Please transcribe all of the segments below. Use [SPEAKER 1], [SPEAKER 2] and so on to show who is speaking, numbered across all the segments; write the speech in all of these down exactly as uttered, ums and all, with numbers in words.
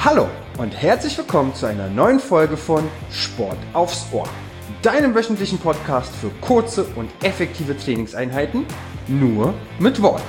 [SPEAKER 1] Hallo und herzlich willkommen zu einer neuen Folge von Sport aufs Ohr, deinem wöchentlichen Podcast für kurze und effektive Trainingseinheiten, nur mit Worten.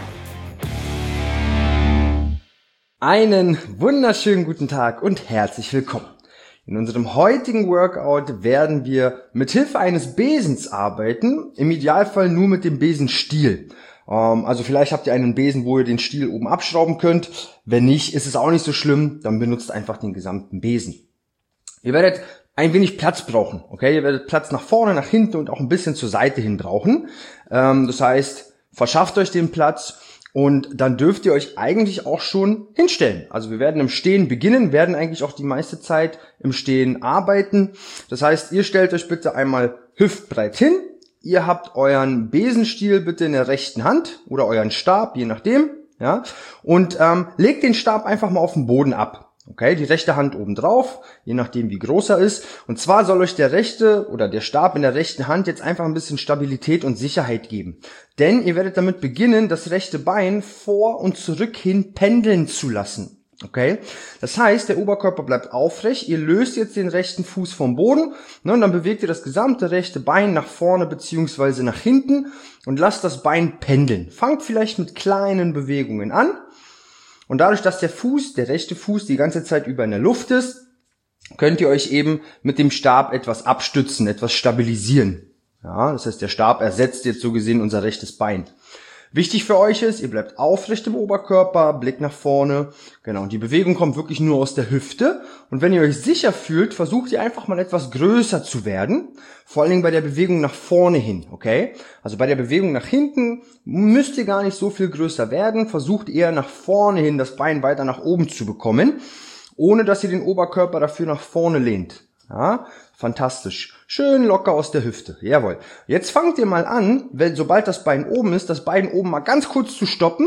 [SPEAKER 1] Einen wunderschönen guten Tag und herzlich willkommen. In unserem heutigen Workout werden wir mit Hilfe eines Besens arbeiten, im Idealfall nur mit dem Besenstiel. Also vielleicht habt ihr einen Besen, wo ihr den Stiel oben abschrauben könnt. Wenn nicht, ist es auch nicht so schlimm, dann benutzt einfach den gesamten Besen. Ihr werdet ein wenig Platz brauchen, okay? Ihr werdet Platz nach vorne, nach hinten und auch ein bisschen zur Seite hin brauchen. Das heißt, verschafft euch den Platz. Und dann dürft ihr euch eigentlich auch schon hinstellen. Also wir werden im Stehen beginnen, werden eigentlich auch die meiste Zeit im Stehen arbeiten. Das heißt, ihr stellt euch bitte einmal hüftbreit hin. Ihr habt euren Besenstiel bitte in der rechten Hand oder euren Stab, je nachdem. Ja, und ähm, legt den Stab einfach mal auf den Boden ab. Okay, die rechte Hand oben drauf, je nachdem wie groß er ist. Und zwar soll euch der rechte oder der Stab in der rechten Hand jetzt einfach ein bisschen Stabilität und Sicherheit geben. Denn ihr werdet damit beginnen, das rechte Bein vor und zurück hin pendeln zu lassen. Okay, das heißt, der Oberkörper bleibt aufrecht. Ihr löst jetzt den rechten Fuß vom Boden, ne, und dann bewegt ihr das gesamte rechte Bein nach vorne beziehungsweise nach hinten und lasst das Bein pendeln. Fangt vielleicht mit kleinen Bewegungen an. Und dadurch, dass der Fuß, der rechte Fuß, die ganze Zeit über in der Luft ist, könnt ihr euch eben mit dem Stab etwas abstützen, etwas stabilisieren. Ja, das heißt, der Stab ersetzt jetzt so gesehen unser rechtes Bein. Wichtig für euch ist, ihr bleibt aufrecht im Oberkörper, Blick nach vorne. Genau, und die Bewegung kommt wirklich nur aus der Hüfte. Und wenn ihr euch sicher fühlt, versucht ihr einfach mal etwas größer zu werden. Vor allen Dingen bei der Bewegung nach vorne hin, okay? Also bei der Bewegung nach hinten müsst ihr gar nicht so viel größer werden. Versucht eher nach vorne hin das Bein weiter nach oben zu bekommen, ohne dass ihr den Oberkörper dafür nach vorne lehnt. Ja, fantastisch. Schön locker aus der Hüfte. Jawohl. Jetzt fangt ihr mal an, wenn, sobald das Bein oben ist, das Bein oben mal ganz kurz zu stoppen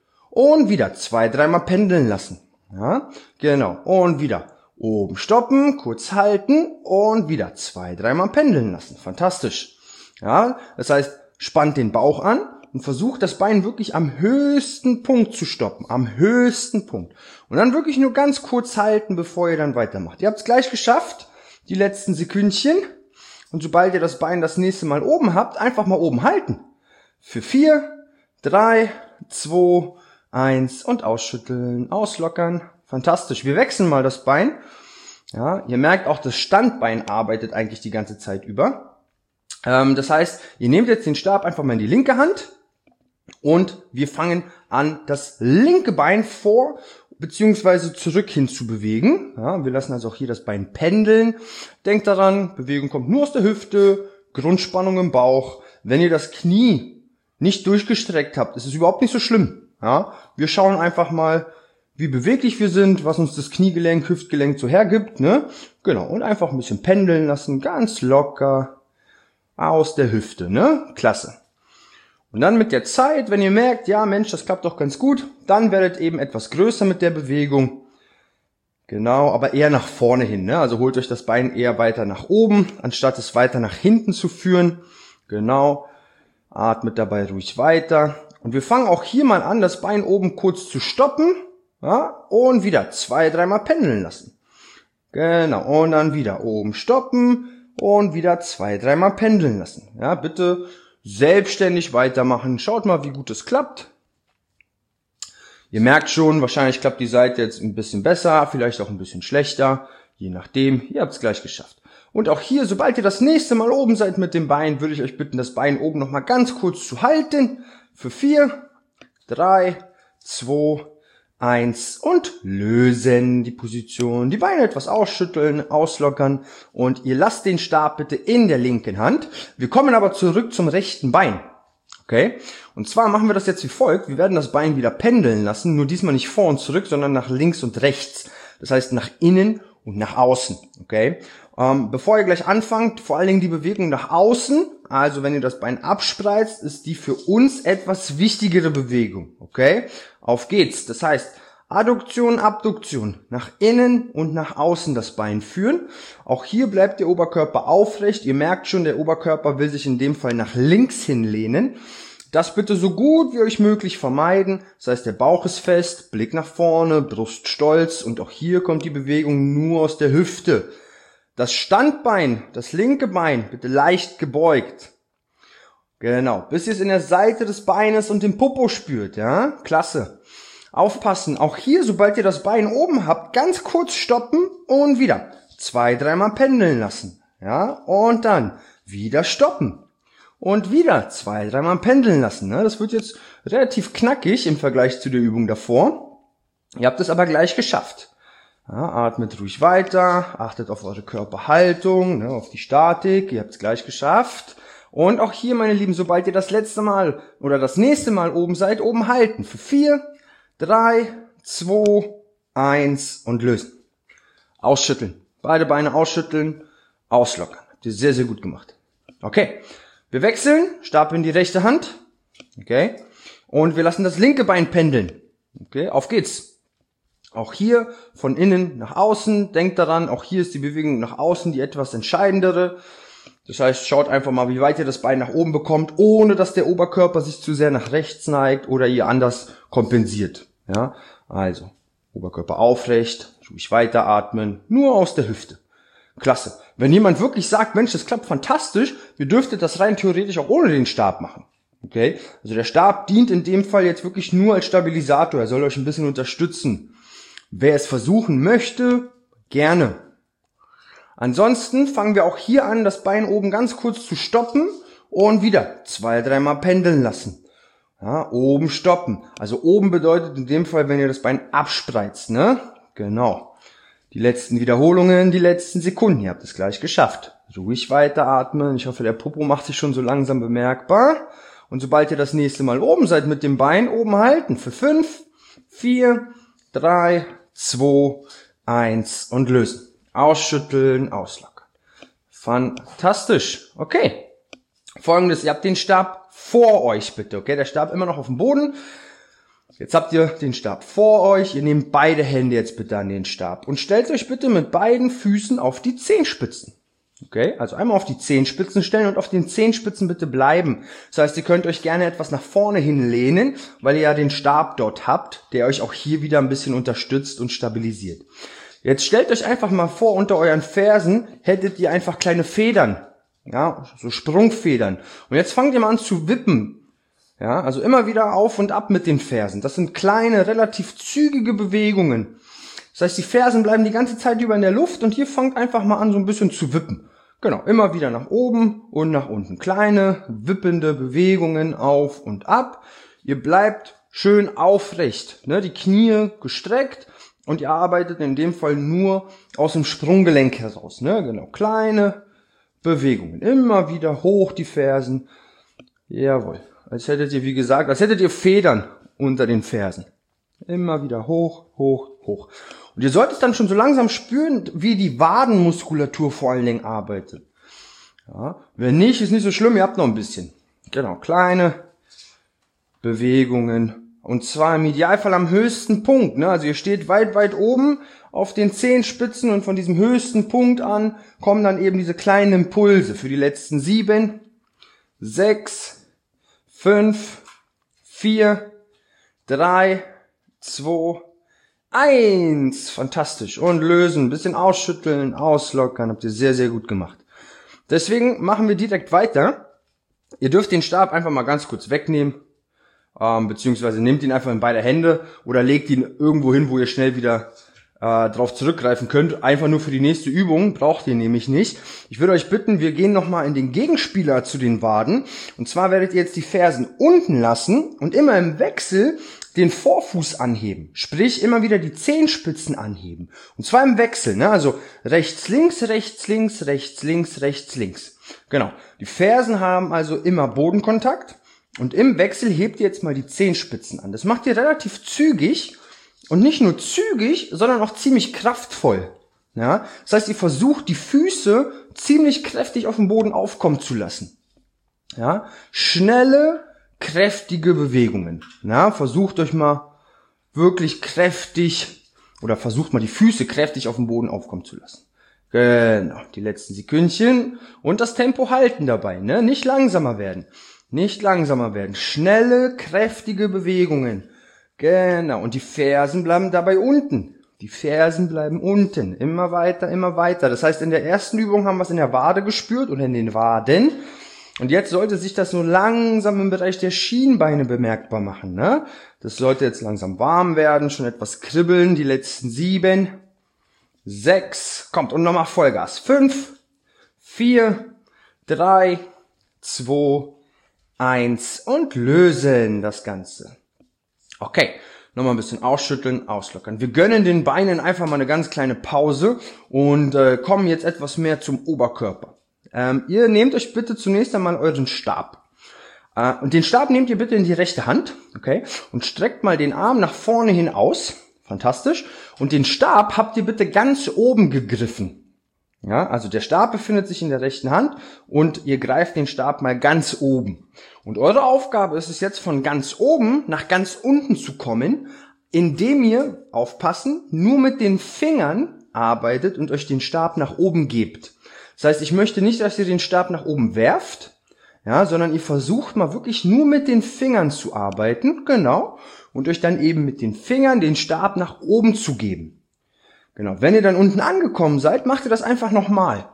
[SPEAKER 1] und wieder zwei, dreimal pendeln lassen. Ja, genau. Und wieder oben stoppen, kurz halten und wieder zwei, dreimal pendeln lassen. Fantastisch. Ja, das heißt, spannt den Bauch an und versucht das Bein wirklich am höchsten Punkt zu stoppen. Am höchsten Punkt. Und dann wirklich nur ganz kurz halten, bevor ihr dann weitermacht. Ihr habt es gleich geschafft. Die letzten Sekündchen. Und sobald ihr das Bein das nächste Mal oben habt, einfach mal oben halten. Für vier, drei, zwei, eins und ausschütteln, auslockern. Fantastisch. Wir wechseln mal das Bein. Ja, ihr merkt auch, das Standbein arbeitet eigentlich die ganze Zeit über. Ähm, das heißt, ihr nehmt jetzt den Stab einfach mal in die linke Hand und wir fangen an, das linke Bein vor beziehungsweise zurück hin zu bewegen. Ja, wir lassen also auch hier das Bein pendeln. Denkt daran, Bewegung kommt nur aus der Hüfte, Grundspannung im Bauch. Wenn ihr das Knie nicht durchgestreckt habt, ist es überhaupt nicht so schlimm. Ja, wir schauen einfach mal, wie beweglich wir sind, was uns das Kniegelenk, Hüftgelenk so hergibt. Ne? Genau, und einfach ein bisschen pendeln lassen, ganz locker aus der Hüfte. Ne? Klasse. Und dann mit der Zeit, wenn ihr merkt, ja Mensch, das klappt doch ganz gut, dann werdet eben etwas größer mit der Bewegung. Genau, aber eher nach vorne hin. Ne? Also holt euch das Bein eher weiter nach oben, anstatt es weiter nach hinten zu führen. Genau, atmet dabei ruhig weiter. Und wir fangen auch hier mal an, das Bein oben kurz zu stoppen. Ja? Und wieder zwei, dreimal pendeln lassen. Genau, und dann wieder oben stoppen und wieder zwei, dreimal pendeln lassen. Ja, bitte selbstständig weitermachen. Schaut mal, wie gut es klappt. Ihr merkt schon, wahrscheinlich klappt die Seite jetzt ein bisschen besser, vielleicht auch ein bisschen schlechter. Je nachdem, ihr habt es gleich geschafft. Und auch hier, sobald ihr das nächste Mal oben seid mit dem Bein, würde ich euch bitten, das Bein oben nochmal ganz kurz zu halten. Für vier, drei, zwei, eins und lösen die Position. Die Beine etwas ausschütteln, auslockern und ihr lasst den Stab bitte in der linken Hand. Wir kommen aber zurück zum rechten Bein. Okay? Und zwar machen wir das jetzt wie folgt. Wir werden das Bein wieder pendeln lassen, nur diesmal nicht vor und zurück, sondern nach links und rechts. Das heißt nach innen und nach außen. Okay? Ähm, bevor ihr gleich anfangt, vor allen Dingen die Bewegung nach außen. Also wenn ihr das Bein abspreizt, ist die für uns etwas wichtigere Bewegung. Okay? Auf geht's. Das heißt, Adduktion, Abduktion. Nach innen und nach außen das Bein führen. Auch hier bleibt der Oberkörper aufrecht. Ihr merkt schon, der Oberkörper will sich in dem Fall nach links hin lehnen. Das bitte so gut wie euch möglich vermeiden. Das heißt, der Bauch ist fest, Blick nach vorne, Brust stolz und auch hier kommt die Bewegung nur aus der Hüfte. Das Standbein, das linke Bein, bitte leicht gebeugt. Genau, bis ihr es in der Seite des Beines und dem Popo spürt, ja? Klasse. Aufpassen, auch hier, sobald ihr das Bein oben habt, ganz kurz stoppen und wieder. Zwei, dreimal pendeln lassen, ja? Und dann wieder stoppen. Und wieder zwei, dreimal pendeln lassen, ne? Das wird jetzt relativ knackig im Vergleich zu der Übung davor. Ihr habt es aber gleich geschafft. Ja, atmet ruhig weiter, achtet auf eure Körperhaltung, ne, auf die Statik, ihr habt es gleich geschafft. Und auch hier, meine Lieben, sobald ihr das letzte Mal oder das nächste Mal oben seid, oben halten. Für vier, drei, zwei, eins und lösen. Ausschütteln. Beide Beine ausschütteln, auslockern. Habt ihr sehr, sehr gut gemacht. Okay, wir wechseln, Stab in die rechte Hand. Okay, und wir lassen das linke Bein pendeln. Okay, auf geht's. Auch hier von innen nach außen. Denkt daran, auch hier ist die Bewegung nach außen die etwas entscheidendere. Das heißt, schaut einfach mal, wie weit ihr das Bein nach oben bekommt, ohne dass der Oberkörper sich zu sehr nach rechts neigt oder ihr anders kompensiert. Ja, also Oberkörper aufrecht, ruhig weiteratmen, nur aus der Hüfte. Klasse. Wenn jemand wirklich sagt, Mensch, das klappt fantastisch, ihr dürftet das rein theoretisch auch ohne den Stab machen. Okay? Also der Stab dient in dem Fall jetzt wirklich nur als Stabilisator. Er soll euch ein bisschen unterstützen. Wer es versuchen möchte, gerne. Ansonsten fangen wir auch hier an, das Bein oben ganz kurz zu stoppen und wieder zwei, dreimal pendeln lassen. Ja, oben stoppen. Also oben bedeutet in dem Fall, wenn ihr das Bein abspreizt, ne? Genau. Die letzten Wiederholungen, die letzten Sekunden. Ihr habt es gleich geschafft. Ruhig weiteratmen. Ich hoffe, der Popo macht sich schon so langsam bemerkbar. Und sobald ihr das nächste Mal oben seid, mit dem Bein oben halten. Für fünf, vier, drei, zwei, eins und lösen. Ausschütteln, auslockern. Fantastisch. Okay. Folgendes, ihr habt den Stab vor euch bitte, okay? Der Stab immer noch auf dem Boden. Jetzt habt ihr den Stab vor euch. Ihr nehmt beide Hände jetzt bitte an den Stab und stellt euch bitte mit beiden Füßen auf die Zehenspitzen. Okay? Also einmal auf die Zehenspitzen stellen und auf den Zehenspitzen bitte bleiben. Das heißt, ihr könnt euch gerne etwas nach vorne hin lehnen, weil ihr ja den Stab dort habt, der euch auch hier wieder ein bisschen unterstützt und stabilisiert. Jetzt stellt euch einfach mal vor, unter euren Fersen hättet ihr einfach kleine Federn. Ja, so Sprungfedern. Und jetzt fangt ihr mal an zu wippen. Ja, also immer wieder auf und ab mit den Fersen. Das sind kleine, relativ zügige Bewegungen. Das heißt, die Fersen bleiben die ganze Zeit über in der Luft und hier fangt einfach mal an, so ein bisschen zu wippen. Genau, immer wieder nach oben und nach unten. Kleine, wippende Bewegungen auf und ab. Ihr bleibt schön aufrecht, ne? Die Knie gestreckt und ihr arbeitet in dem Fall nur aus dem Sprunggelenk heraus. Ne? Genau, kleine Bewegungen. Immer wieder hoch die Fersen. Jawohl. Als hättet ihr, wie gesagt, als hättet ihr Federn unter den Fersen. Immer wieder hoch, hoch, hoch. Und ihr solltet dann schon so langsam spüren, wie die Wadenmuskulatur vor allen Dingen arbeitet. Ja, wenn nicht, ist nicht so schlimm, ihr habt noch ein bisschen. Genau, kleine Bewegungen. Und zwar im Idealfall am höchsten Punkt. Ne? Also ihr steht weit, weit oben auf den Zehenspitzen und von diesem höchsten Punkt an kommen dann eben diese kleinen Impulse für die letzten sieben, sechs, fünf, vier, drei, zwei, eins. Fantastisch. Und lösen, ein bisschen ausschütteln, auslockern. Habt ihr sehr, sehr gut gemacht. Deswegen machen wir direkt weiter. Ihr dürft den Stab einfach mal ganz kurz wegnehmen. Ähm, beziehungsweise nehmt ihn einfach in beide Hände oder legt ihn irgendwo hin, wo ihr schnell wieder äh, drauf zurückgreifen könnt. Einfach nur für die nächste Übung, braucht ihr nämlich nicht. Ich würde euch bitten, wir gehen nochmal in den Gegenspieler zu den Waden. Und zwar werdet ihr jetzt die Fersen unten lassen und immer im Wechsel den Vorfuß anheben. Sprich, immer wieder die Zehenspitzen anheben. Und zwar im Wechsel, ne? Also rechts, links, rechts, links, rechts, links, rechts, links. Genau. Die Fersen haben also immer Bodenkontakt. Und im Wechsel hebt ihr jetzt mal die Zehenspitzen an. Das macht ihr relativ zügig und nicht nur zügig, sondern auch ziemlich kraftvoll. Ja? Das heißt, ihr versucht die Füße ziemlich kräftig auf dem Boden aufkommen zu lassen. Ja? Schnelle, kräftige Bewegungen. Ja? Versucht euch mal wirklich kräftig oder versucht mal die Füße kräftig auf dem Boden aufkommen zu lassen. Genau, die letzten Sekündchen und das Tempo halten dabei, ne? Nicht langsamer werden. Nicht langsamer werden. Schnelle, kräftige Bewegungen. Genau. Und die Fersen bleiben dabei unten. Die Fersen bleiben unten. Immer weiter, immer weiter. Das heißt, in der ersten Übung haben wir es in der Wade gespürt oder in den Waden. Und jetzt sollte sich das nur langsam im Bereich der Schienbeine bemerkbar machen, ne? Das sollte jetzt langsam warm werden, schon etwas kribbeln. Die letzten sieben, sechs, kommt und nochmal Vollgas. Fünf, vier, drei, zwei, eins und lösen das Ganze. Okay, nochmal ein bisschen ausschütteln, auslockern. Wir gönnen den Beinen einfach mal eine ganz kleine Pause und äh, kommen jetzt etwas mehr zum Oberkörper. Ähm, ihr nehmt euch bitte zunächst einmal euren Stab. Äh, und den Stab nehmt ihr bitte in die rechte Hand, okay? Und streckt mal den Arm nach vorne hin aus. Fantastisch. Und den Stab habt ihr bitte ganz oben gegriffen. Ja, also der Stab befindet sich in der rechten Hand und ihr greift den Stab mal ganz oben. Und eure Aufgabe ist es jetzt von ganz oben nach ganz unten zu kommen, indem ihr, aufpassen, nur mit den Fingern arbeitet und euch den Stab nach oben gebt. Das heißt, ich möchte nicht, dass ihr den Stab nach oben werft, ja, sondern ihr versucht mal wirklich nur mit den Fingern zu arbeiten, genau, und euch dann eben mit den Fingern den Stab nach oben zu geben. Genau, wenn ihr dann unten angekommen seid, macht ihr das einfach nochmal.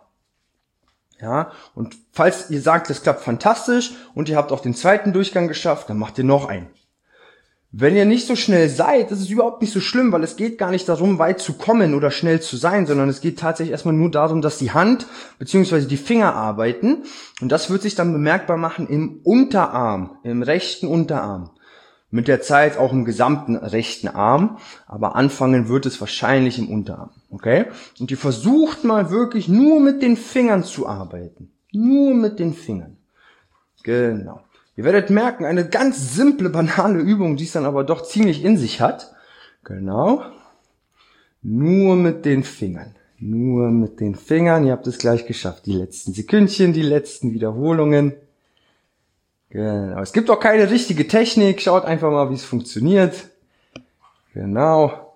[SPEAKER 1] Ja, und falls ihr sagt, das klappt fantastisch und ihr habt auch den zweiten Durchgang geschafft, dann macht ihr noch einen. Wenn ihr nicht so schnell seid, ist es überhaupt nicht so schlimm, weil es geht gar nicht darum, weit zu kommen oder schnell zu sein, sondern es geht tatsächlich erstmal nur darum, dass die Hand bzw. die Finger arbeiten. Und das wird sich dann bemerkbar machen im Unterarm, im rechten Unterarm. Mit der Zeit auch im gesamten rechten Arm, aber anfangen wird es wahrscheinlich im Unterarm, okay? Und ihr versucht mal wirklich nur mit den Fingern zu arbeiten. Nur mit den Fingern. Genau. Ihr werdet merken, eine ganz simple, banale Übung, die es dann aber doch ziemlich in sich hat. Genau. Nur mit den Fingern. Nur mit den Fingern. Ihr habt es gleich geschafft. Die letzten Sekündchen, die letzten Wiederholungen. Genau. Es gibt auch keine richtige Technik. Schaut einfach mal, wie es funktioniert. Genau.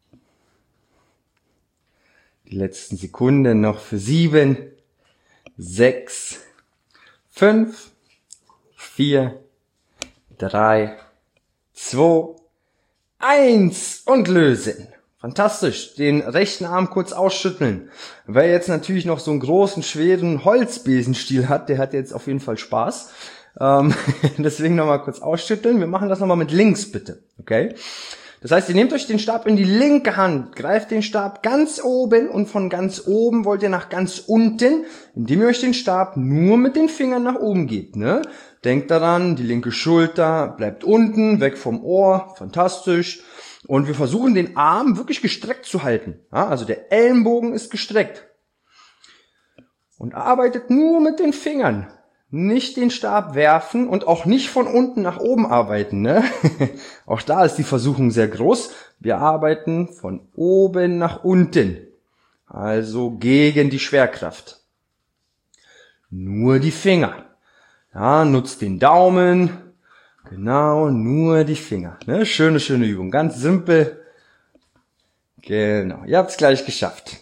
[SPEAKER 1] Die letzten Sekunden noch für sieben, sechs, fünf, vier, drei, zwei, eins und lösen. Fantastisch. Den rechten Arm kurz ausschütteln. Wer jetzt natürlich noch so einen großen, schweren Holzbesenstiel hat, der hat jetzt auf jeden Fall Spaß. Ähm, deswegen nochmal kurz ausschütteln. Wir machen das nochmal mit links, bitte. Okay? Das heißt, ihr nehmt euch den Stab in die linke Hand, greift den Stab ganz oben und von ganz oben wollt ihr nach ganz unten, indem ihr euch den Stab nur mit den Fingern nach oben gebt, ne? Denkt daran, die linke Schulter bleibt unten, weg vom Ohr, fantastisch. Und wir versuchen den Arm wirklich gestreckt zu halten. Ja, also der Ellenbogen ist gestreckt. Und arbeitet nur mit den Fingern. Nicht den Stab werfen und auch nicht von unten nach oben arbeiten, ne? Auch da ist die Versuchung sehr groß. Wir arbeiten von oben nach unten. Also gegen die Schwerkraft. Nur die Finger. Ja, nutzt den Daumen. Genau, nur die Finger. Ne? Schöne, schöne Übung. Ganz simpel. Genau, ihr habt es gleich geschafft.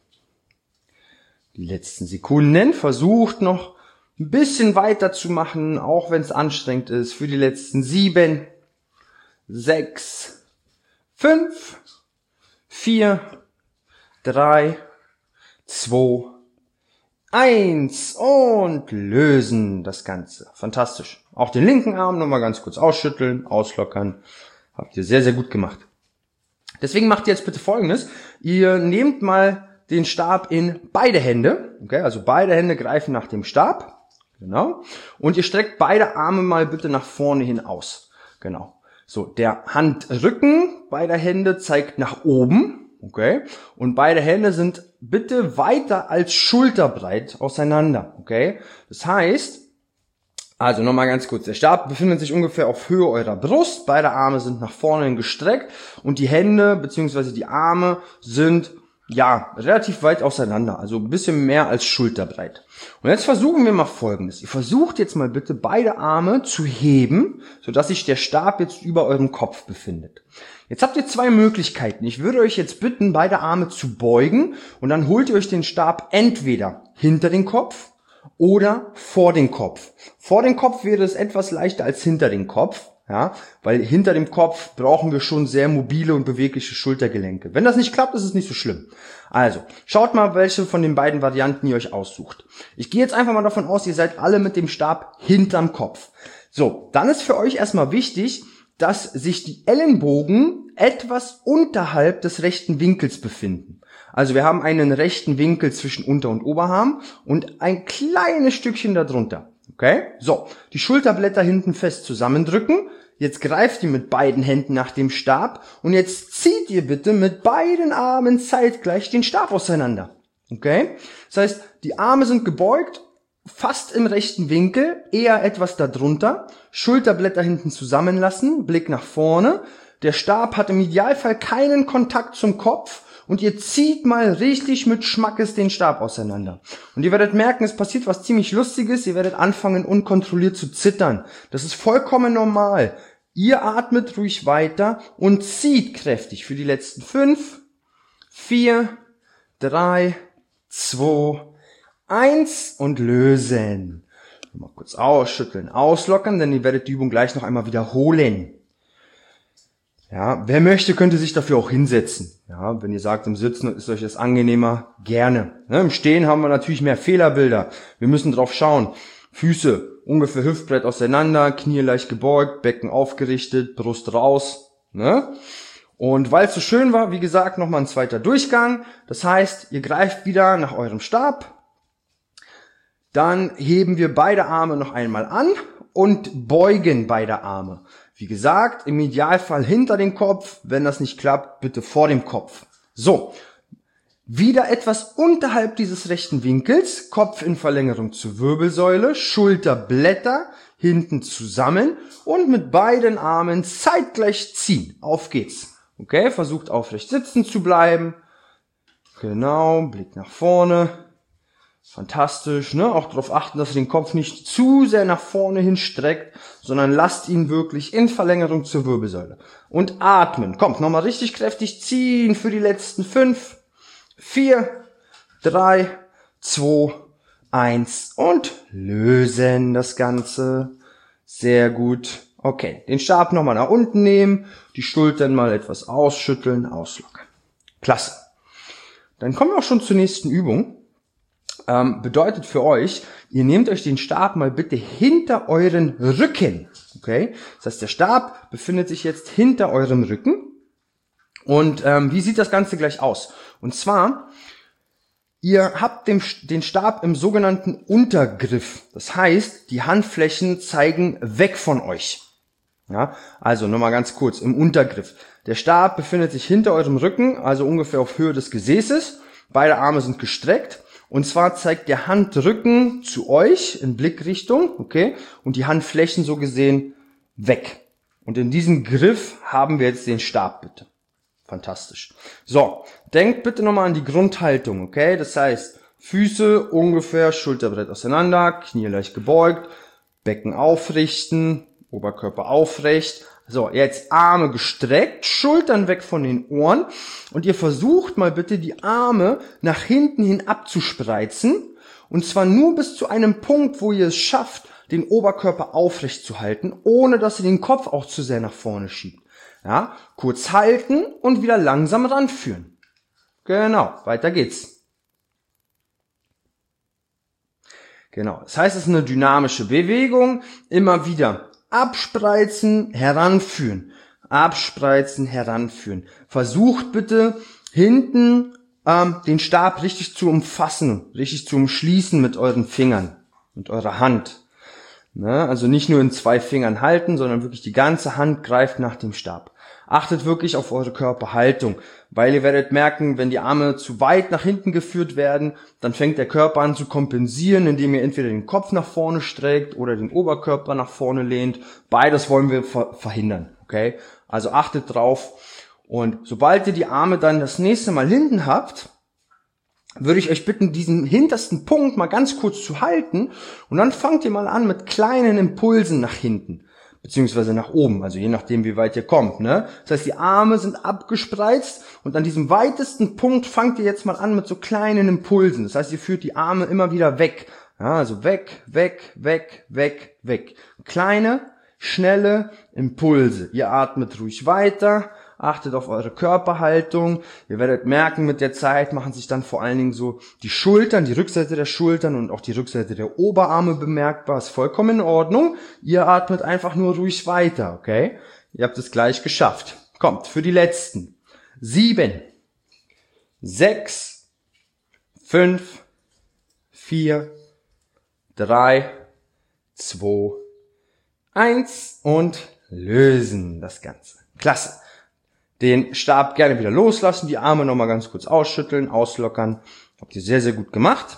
[SPEAKER 1] Die letzten Sekunden. Versucht noch ein bisschen weiter zu machen, auch wenn es anstrengend ist. Für die letzten sieben, sechs, fünf, vier, drei, zwei, eins und lösen das Ganze. Fantastisch. Auch den linken Arm nochmal ganz kurz ausschütteln, auslockern. Habt ihr sehr, sehr gut gemacht. Deswegen macht ihr jetzt bitte Folgendes. Ihr nehmt mal den Stab in beide Hände. Okay, also beide Hände greifen nach dem Stab. Genau. Und ihr streckt beide Arme mal bitte nach vorne hin aus. Genau. So, der Handrücken beider Hände zeigt nach oben. Okay. Und beide Hände sind bitte weiter als schulterbreit auseinander. Okay. Das heißt, also nochmal ganz kurz. Der Stab befindet sich ungefähr auf Höhe eurer Brust. Beide Arme sind nach vorne hin gestreckt. Und die Hände bzw. die Arme sind ja, relativ weit auseinander, also ein bisschen mehr als schulterbreit. Und jetzt versuchen wir mal Folgendes. Ihr versucht jetzt mal bitte beide Arme zu heben, sodass sich der Stab jetzt über eurem Kopf befindet. Jetzt habt ihr zwei Möglichkeiten. Ich würde euch jetzt bitten, beide Arme zu beugen und dann holt ihr euch den Stab entweder hinter den Kopf oder vor den Kopf. Vor den Kopf wäre es etwas leichter als hinter den Kopf. Ja, weil hinter dem Kopf brauchen wir schon sehr mobile und bewegliche Schultergelenke. Wenn das nicht klappt, ist es nicht so schlimm. Also, schaut mal, welche von den beiden Varianten ihr euch aussucht. Ich gehe jetzt einfach mal davon aus, ihr seid alle mit dem Stab hinterm Kopf. So, dann ist für euch erstmal wichtig, dass sich die Ellenbogen etwas unterhalb des rechten Winkels befinden. Also wir haben einen rechten Winkel zwischen Unter- und Oberarm und ein kleines Stückchen darunter. Okay, so, die Schulterblätter hinten fest zusammendrücken. Jetzt greift ihr mit beiden Händen nach dem Stab und jetzt zieht ihr bitte mit beiden Armen zeitgleich den Stab auseinander. Okay, das heißt, die Arme sind gebeugt, fast im rechten Winkel, eher etwas darunter. Schulterblätter hinten zusammenlassen, Blick nach vorne. Der Stab hat im Idealfall keinen Kontakt zum Kopf. Und ihr zieht mal richtig mit Schmackes den Stab auseinander. Und ihr werdet merken, es passiert was ziemlich Lustiges. Ihr werdet anfangen, unkontrolliert zu zittern. Das ist vollkommen normal. Ihr atmet ruhig weiter und zieht kräftig für die letzten fünf, vier, drei, zwei, eins und lösen. Mal kurz ausschütteln, auslockern, denn ihr werdet die Übung gleich noch einmal wiederholen. Ja, wer möchte, könnte sich dafür auch hinsetzen. Ja, wenn ihr sagt, im Sitzen ist euch das angenehmer, gerne. Ne, im Stehen haben wir natürlich mehr Fehlerbilder. Wir müssen drauf schauen. Füße ungefähr hüftbreit auseinander, Knie leicht gebeugt, Becken aufgerichtet, Brust raus. Ne? Und weil es so schön war, wie gesagt, nochmal ein zweiter Durchgang. Das heißt, ihr greift wieder nach eurem Stab. Dann heben wir beide Arme noch einmal an und beugen beide Arme. Wie gesagt, im Idealfall hinter den Kopf. Wenn das nicht klappt, bitte vor dem Kopf. So, wieder etwas unterhalb dieses rechten Winkels. Kopf in Verlängerung zur Wirbelsäule. Schulterblätter hinten zusammen. Und mit beiden Armen zeitgleich ziehen. Auf geht's. Okay, versucht aufrecht sitzen zu bleiben. Genau, Blick nach vorne. Fantastisch, ne? Auch darauf achten, dass ihr den Kopf nicht zu sehr nach vorne hin streckt, sondern lasst ihn wirklich in Verlängerung zur Wirbelsäule. Und atmen. Kommt, nochmal richtig kräftig ziehen für die letzten fünf, vier, drei, zwei, eins und lösen das Ganze. Sehr gut. Okay, den Stab nochmal nach unten nehmen, die Schultern mal etwas ausschütteln, auslockern. Klasse. Dann kommen wir auch schon zur nächsten Übung. Ähm, bedeutet für euch, ihr nehmt euch den Stab mal bitte hinter euren Rücken. Okay? Das heißt, der Stab befindet sich jetzt hinter eurem Rücken. Und ähm, wie sieht das Ganze gleich aus? Und zwar, ihr habt den, den Stab im sogenannten Untergriff. Das heißt, die Handflächen zeigen weg von euch. Ja? Also nochmal ganz kurz, im Untergriff. Der Stab befindet sich hinter eurem Rücken, also ungefähr auf Höhe des Gesäßes. Beide Arme sind gestreckt. Und zwar zeigt der Handrücken zu euch in Blickrichtung, okay, und die Handflächen so gesehen weg. Und in diesem Griff haben wir jetzt den Stab, bitte. Fantastisch. So, denkt bitte nochmal an die Grundhaltung, okay? Das heißt, Füße ungefähr Schulterbrett auseinander, Knie leicht gebeugt, Becken aufrichten, Oberkörper aufrecht. So, jetzt Arme gestreckt, Schultern weg von den Ohren und ihr versucht mal bitte die Arme nach hinten hin abzuspreizen und zwar nur bis zu einem Punkt, wo ihr es schafft, den Oberkörper aufrecht zu halten, ohne dass ihr den Kopf auch zu sehr nach vorne schiebt. Ja, kurz halten und wieder langsam ranführen. Genau, weiter geht's. Genau, das heißt, es ist eine dynamische Bewegung, immer wieder abspreizen, heranführen. Abspreizen, heranführen. Versucht bitte hinten ähm, den Stab richtig zu umfassen, richtig zu umschließen mit euren Fingern, mit eurer Hand. Ne? Also nicht nur in zwei Fingern halten, sondern wirklich die ganze Hand greift nach dem Stab. Achtet wirklich auf eure Körperhaltung, weil ihr werdet merken, wenn die Arme zu weit nach hinten geführt werden, dann fängt der Körper an zu kompensieren, indem ihr entweder den Kopf nach vorne streckt oder den Oberkörper nach vorne lehnt. Beides wollen wir ver- verhindern, okay? Also achtet drauf. Und sobald ihr die Arme dann das nächste Mal hinten habt, würde ich euch bitten, diesen hintersten Punkt mal ganz kurz zu halten und dann fangt ihr mal an mit kleinen Impulsen nach hinten. Beziehungsweise nach oben, also je nachdem, wie weit ihr kommt, ne? Das heißt, die Arme sind abgespreizt und an diesem weitesten Punkt fangt ihr jetzt mal an mit so kleinen Impulsen. Das heißt, ihr führt die Arme immer wieder weg. Ja, also weg, weg, weg, weg, weg. Kleine, schnelle Impulse. Ihr atmet ruhig weiter, achtet auf eure Körperhaltung. Ihr werdet merken, mit der Zeit machen sich dann vor allen Dingen so die Schultern, die Rückseite der Schultern und auch die Rückseite der Oberarme bemerkbar. Ist vollkommen in Ordnung. Ihr atmet einfach nur ruhig weiter, okay? Ihr habt es gleich geschafft. Kommt, für die letzten. Sieben, sechs, fünf, vier, drei, zwei, eins und lösen das Ganze. Klasse. Den Stab gerne wieder loslassen, die Arme nochmal ganz kurz ausschütteln, auslockern. Habt ihr sehr, sehr gut gemacht.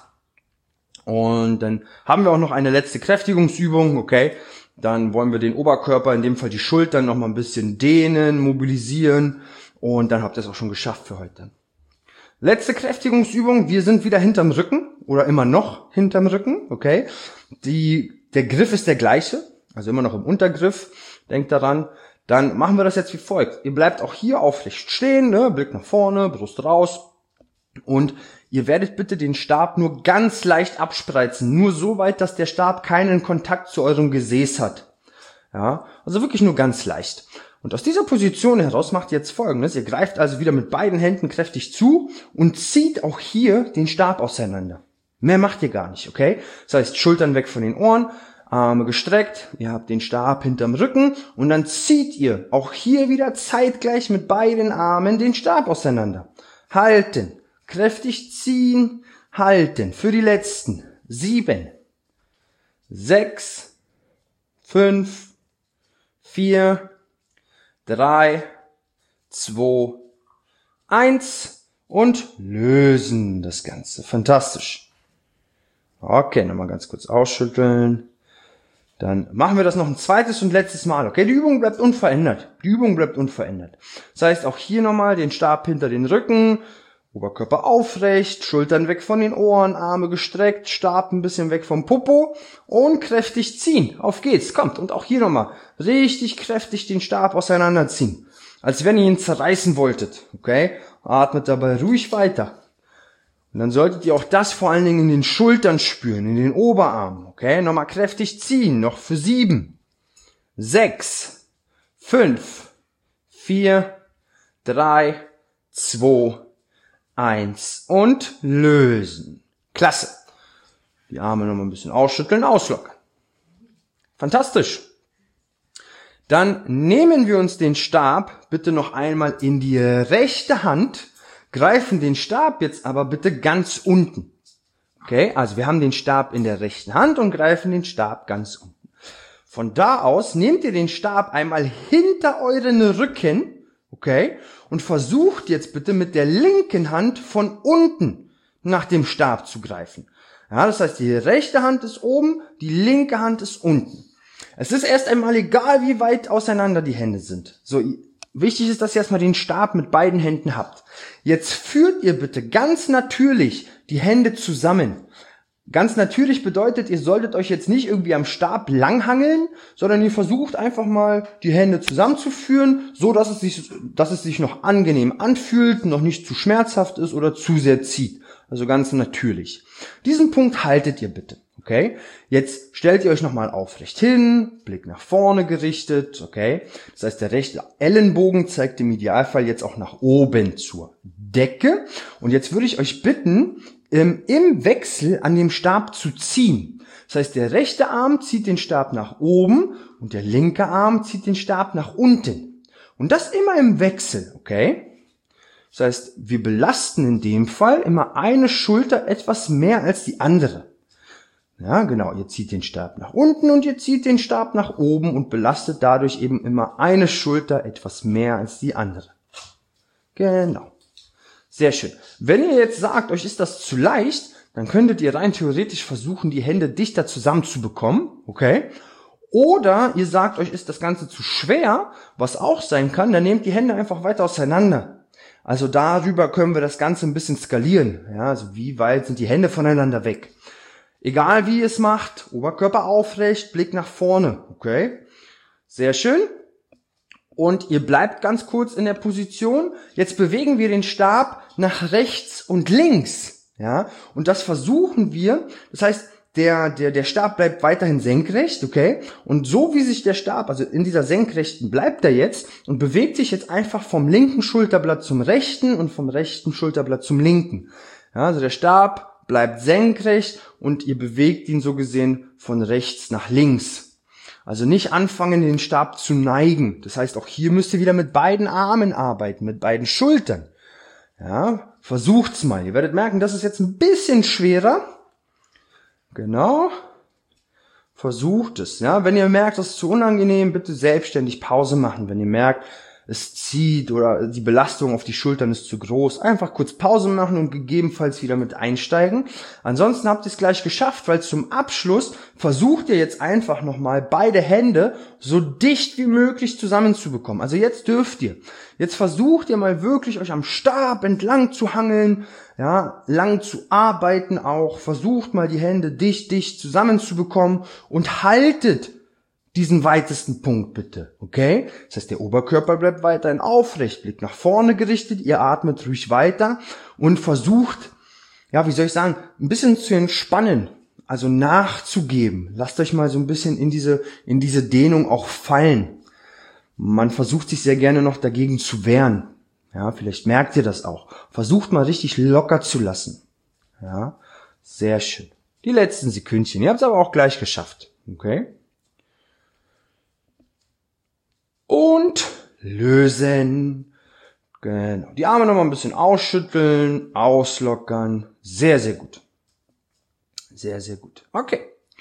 [SPEAKER 1] Und dann haben wir auch noch eine letzte Kräftigungsübung, okay? Dann wollen wir den Oberkörper, in dem Fall die Schultern, nochmal ein bisschen dehnen, mobilisieren. Und dann habt ihr es auch schon geschafft für heute. Letzte Kräftigungsübung, wir sind wieder hinterm Rücken oder immer noch hinterm Rücken, okay? Die, der Griff ist der gleiche, also immer noch im Untergriff, denkt daran. Dann machen wir das jetzt wie folgt. Ihr bleibt auch hier aufrecht stehen, ne? Blick nach vorne, Brust raus. Und ihr werdet bitte den Stab nur ganz leicht abspreizen, nur so weit, dass der Stab keinen Kontakt zu eurem Gesäß hat. Ja, also wirklich nur ganz leicht. Und aus dieser Position heraus macht ihr jetzt Folgendes. Ihr greift also wieder mit beiden Händen kräftig zu und zieht auch hier den Stab auseinander. Mehr macht ihr gar nicht, okay? Das heißt, Schultern weg von den Ohren, Arme gestreckt, ihr habt den Stab hinterm Rücken und dann zieht ihr auch hier wieder zeitgleich mit beiden Armen den Stab auseinander. Halten, kräftig ziehen, halten. Für die letzten. Sieben, sechs, fünf, vier, drei, zwei, eins und lösen das Ganze. Fantastisch. Okay, nochmal ganz kurz ausschütteln. Dann machen wir das noch ein zweites und letztes Mal. Okay, die Übung bleibt unverändert. Die Übung bleibt unverändert. Das heißt, auch hier nochmal den Stab hinter den Rücken, Oberkörper aufrecht, Schultern weg von den Ohren, Arme gestreckt, Stab ein bisschen weg vom Popo und kräftig ziehen. Auf geht's, kommt. Und auch hier nochmal richtig kräftig den Stab auseinanderziehen. Als wenn ihr ihn zerreißen wolltet. Okay, atmet dabei ruhig weiter. Und dann solltet ihr auch das vor allen Dingen in den Schultern spüren, in den Oberarmen. Okay, nochmal kräftig ziehen. Noch für sieben, sechs, fünf, vier, drei, zwei, eins und lösen. Klasse. Die Arme nochmal ein bisschen ausschütteln, auslockern. Fantastisch. Dann nehmen wir uns den Stab bitte noch einmal in die rechte Hand, greifen den Stab jetzt aber bitte ganz unten. Okay, also wir haben den Stab in der rechten Hand und greifen den Stab ganz unten. Von da aus nehmt ihr den Stab einmal hinter euren Rücken, okay, und versucht jetzt bitte mit der linken Hand von unten nach dem Stab zu greifen. Ja, das heißt, die rechte Hand ist oben, die linke Hand ist unten. Es ist erst einmal egal, wie weit auseinander die Hände sind. So, wichtig ist, dass ihr erstmal den Stab mit beiden Händen habt. Jetzt führt ihr bitte ganz natürlich die Hände zusammen. Ganz natürlich bedeutet, ihr solltet euch jetzt nicht irgendwie am Stab langhangeln, sondern ihr versucht einfach mal die Hände zusammenzuführen, so dass es sich, dass es sich noch angenehm anfühlt, noch nicht zu schmerzhaft ist oder zu sehr zieht. Also ganz natürlich. Diesen Punkt haltet ihr bitte. Okay, jetzt stellt ihr euch nochmal aufrecht hin, Blick nach vorne gerichtet, okay. Das heißt, der rechte Ellenbogen zeigt im Idealfall jetzt auch nach oben zur Decke. Und jetzt würde ich euch bitten, im Wechsel an dem Stab zu ziehen. Das heißt, der rechte Arm zieht den Stab nach oben und der linke Arm zieht den Stab nach unten. Und das immer im Wechsel, okay. Das heißt, wir belasten in dem Fall immer eine Schulter etwas mehr als die andere. Ja, genau, ihr zieht den Stab nach unten und ihr zieht den Stab nach oben und belastet dadurch eben immer eine Schulter etwas mehr als die andere. Genau. Sehr schön. Wenn ihr jetzt sagt, euch ist das zu leicht, dann könntet ihr rein theoretisch versuchen, die Hände dichter zusammenzubekommen, okay? Oder ihr sagt, euch ist das Ganze zu schwer, was auch sein kann, dann nehmt die Hände einfach weiter auseinander. Also darüber können wir das Ganze ein bisschen skalieren. Ja, also wie weit sind die Hände voneinander weg? Egal wie ihr es macht, Oberkörper aufrecht, Blick nach vorne, okay? Sehr schön. Und ihr bleibt ganz kurz in der Position. Jetzt bewegen wir den Stab nach rechts und links, ja? Und das versuchen wir, das heißt, der, der, der Stab bleibt weiterhin senkrecht, okay? Und so wie sich der Stab, also in dieser senkrechten bleibt er jetzt und bewegt sich jetzt einfach vom linken Schulterblatt zum rechten und vom rechten Schulterblatt zum linken. Ja, also der Stab bleibt senkrecht und ihr bewegt ihn so gesehen von rechts nach links. Also nicht anfangen, den Stab zu neigen. Das heißt, auch hier müsst ihr wieder mit beiden Armen arbeiten, mit beiden Schultern. Ja, versucht's mal. Ihr werdet merken, das ist jetzt ein bisschen schwerer. Genau. Versucht es. Ja, wenn ihr merkt, das ist zu unangenehm, bitte selbstständig Pause machen. Wenn ihr merkt, es zieht oder die Belastung auf die Schultern ist zu groß, einfach kurz Pause machen und gegebenenfalls wieder mit einsteigen. Ansonsten habt ihr es gleich geschafft, weil zum Abschluss versucht ihr jetzt einfach nochmal beide Hände so dicht wie möglich zusammenzubekommen. Also jetzt dürft ihr. Jetzt versucht ihr mal wirklich euch am Stab entlang zu hangeln, ja, lang zu arbeiten auch. Versucht mal die Hände dicht, dicht zusammenzubekommen und haltet diesen weitesten Punkt bitte, okay? Das heißt, der Oberkörper bleibt weiterhin aufrecht, Blick nach vorne gerichtet, ihr atmet ruhig weiter und versucht, ja, wie soll ich sagen, ein bisschen zu entspannen, also nachzugeben. Lasst euch mal so ein bisschen in diese, in diese Dehnung auch fallen. Man versucht sich sehr gerne noch dagegen zu wehren. Ja, vielleicht merkt ihr das auch. Versucht mal richtig locker zu lassen. Ja, sehr schön. Die letzten Sekündchen, ihr habt es aber auch gleich geschafft, okay? Und lösen. Genau. Die Arme nochmal ein bisschen ausschütteln, auslockern. Sehr, sehr gut. Sehr, sehr gut. Okay.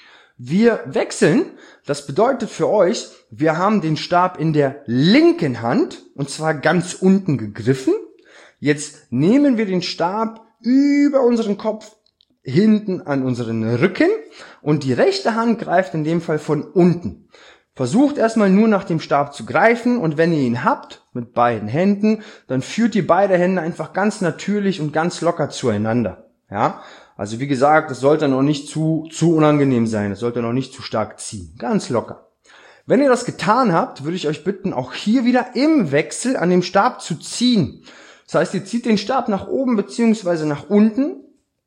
[SPEAKER 1] Wir wechseln. Das bedeutet für euch, wir haben den Stab in der linken Hand und zwar ganz unten gegriffen. Jetzt nehmen wir den Stab über unseren Kopf hinten an unseren Rücken und die rechte Hand greift in dem Fall von unten. Versucht erstmal nur nach dem Stab zu greifen und wenn ihr ihn habt, mit beiden Händen, dann führt ihr beide Hände einfach ganz natürlich und ganz locker zueinander. Ja, also wie gesagt, es sollte noch nicht zu, zu unangenehm sein, es sollte noch nicht zu stark ziehen. Ganz locker. Wenn ihr das getan habt, würde ich euch bitten, auch hier wieder im Wechsel an dem Stab zu ziehen. Das heißt, ihr zieht den Stab nach oben beziehungsweise nach unten,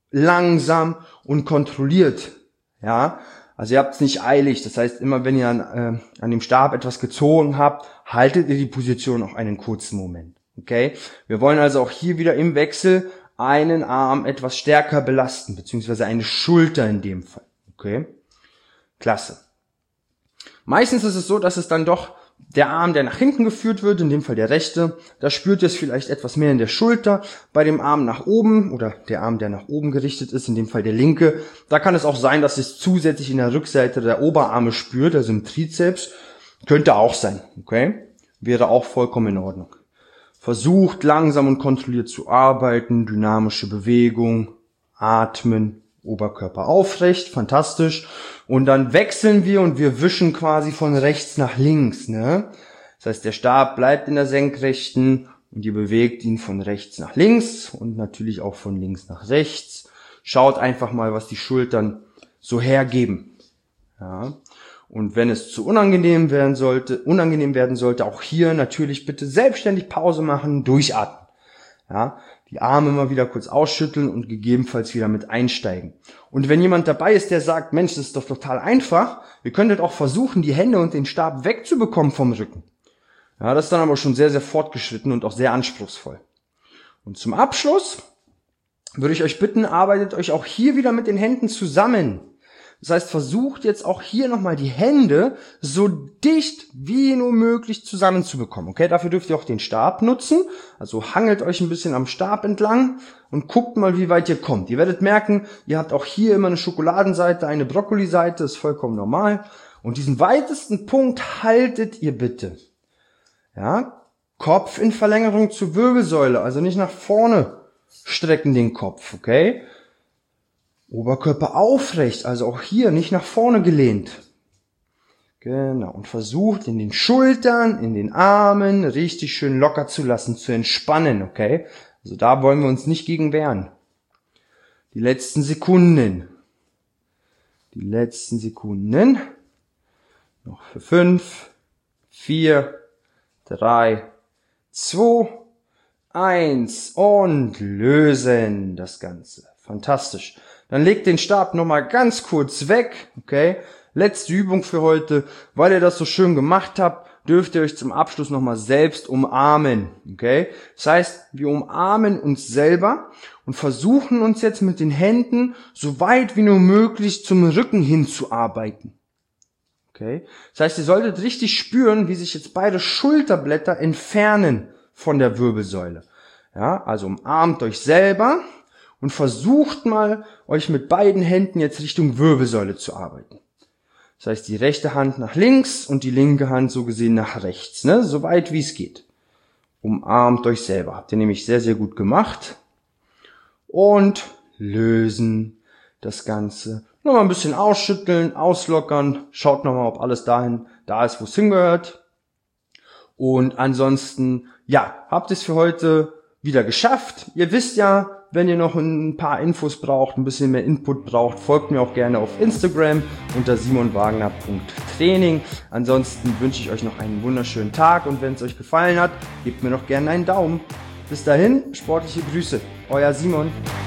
[SPEAKER 1] langsam und kontrolliert. Ja, also ihr habt es nicht eilig, das heißt, immer wenn ihr an, äh, an dem Stab etwas gezogen habt, haltet ihr die Position auch einen kurzen Moment. Okay? Wir wollen also auch hier wieder im Wechsel einen Arm etwas stärker belasten, beziehungsweise eine Schulter in dem Fall. Okay? Klasse. Meistens ist es so, dass es dann doch der Arm, der nach hinten geführt wird, in dem Fall der rechte, da spürt ihr es vielleicht etwas mehr in der Schulter. Bei dem Arm nach oben oder der Arm, der nach oben gerichtet ist, in dem Fall der linke, da kann es auch sein, dass es zusätzlich in der Rückseite der Oberarme spürt, also im Trizeps. Könnte auch sein, okay? Wäre auch vollkommen in Ordnung. Versucht langsam und kontrolliert zu arbeiten, dynamische Bewegung, atmen, Oberkörper aufrecht, fantastisch. Und dann wechseln wir und wir wischen quasi von rechts nach links, ne? Das heißt, der Stab bleibt in der Senkrechten und ihr bewegt ihn von rechts nach links und natürlich auch von links nach rechts. Schaut einfach mal, was die Schultern so hergeben. Ja. Und wenn es zu unangenehm werden sollte, unangenehm werden sollte, auch hier natürlich bitte selbstständig Pause machen, durchatmen. Ja, die Arme mal wieder kurz ausschütteln und gegebenenfalls wieder mit einsteigen. Und wenn jemand dabei ist, der sagt, Mensch, das ist doch total einfach, ihr könntet auch versuchen, die Hände und den Stab wegzubekommen vom Rücken. Ja, das ist dann aber schon sehr, sehr fortgeschritten und auch sehr anspruchsvoll. Und zum Abschluss würde ich euch bitten, arbeitet euch auch hier wieder mit den Händen zusammen. Das heißt, versucht jetzt auch hier nochmal die Hände so dicht wie nur möglich zusammenzubekommen. Okay, dafür dürft ihr auch den Stab nutzen. Also hangelt euch ein bisschen am Stab entlang und guckt mal, wie weit ihr kommt. Ihr werdet merken, ihr habt auch hier immer eine Schokoladenseite, eine Brokkoliseite, ist vollkommen normal. Und diesen weitesten Punkt haltet ihr bitte. Ja, Kopf in Verlängerung zur Wirbelsäule, also nicht nach vorne strecken den Kopf, okay? Oberkörper aufrecht, also auch hier nicht nach vorne gelehnt. Genau, und versucht in den Schultern, in den Armen richtig schön locker zu lassen, zu entspannen, okay? Also da wollen wir uns nicht gegen wehren. Die letzten Sekunden. Die letzten Sekunden. Noch für fünf, vier, drei, zwei, eins und lösen das Ganze. Fantastisch. Dann legt den Stab nochmal ganz kurz weg, okay? Letzte Übung für heute. Weil ihr das so schön gemacht habt, dürft ihr euch zum Abschluss nochmal selbst umarmen, okay? Das heißt, wir umarmen uns selber und versuchen uns jetzt mit den Händen so weit wie nur möglich zum Rücken hinzuarbeiten. Okay? Das heißt, ihr solltet richtig spüren, wie sich jetzt beide Schulterblätter entfernen von der Wirbelsäule. Ja, also umarmt euch selber und versucht mal, euch mit beiden Händen jetzt Richtung Wirbelsäule zu arbeiten. Das heißt, die rechte Hand nach links und die linke Hand so gesehen nach rechts, ne? So weit wie es geht. Umarmt euch selber. Habt ihr nämlich sehr, sehr gut gemacht. Und lösen das Ganze. Nochmal ein bisschen ausschütteln, auslockern. Schaut nochmal, ob alles dahin da ist, wo es hingehört. Und ansonsten, ja, habt es für heute wieder geschafft. Ihr wisst ja, wenn ihr noch ein paar Infos braucht, ein bisschen mehr Input braucht, folgt mir auch gerne auf Instagram unter simon wagner punkt training. Ansonsten wünsche ich euch noch einen wunderschönen Tag und wenn es euch gefallen hat, gebt mir noch gerne einen Daumen. Bis dahin, sportliche Grüße, euer Simon.